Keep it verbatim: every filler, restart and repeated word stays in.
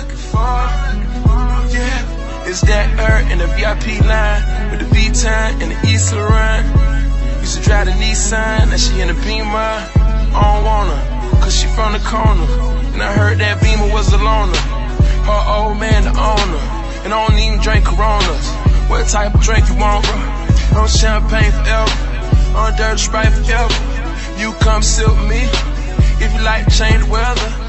looking for, yeah. It's that her in the V I P line with the V-Time and the East Laurent. Used to drive the Nissan, now she in the Beamer. I don't want her, cause she from the corner. And I heard that Beamer was a loner. Her old man the owner, and I don't even drink Coronas. What type of drink you want, bro? On champagne forever, on dirty Sprite forever. You come sit with me, if you like to change the weather.